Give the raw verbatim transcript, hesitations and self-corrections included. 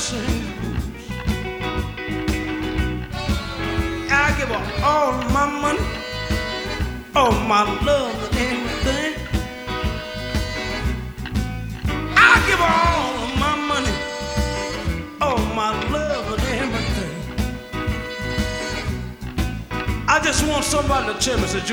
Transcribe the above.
sing the blues. I give her all my money, all my love and everything. I give her all of my money, all my love and everything. I just want somebody to tell me, say,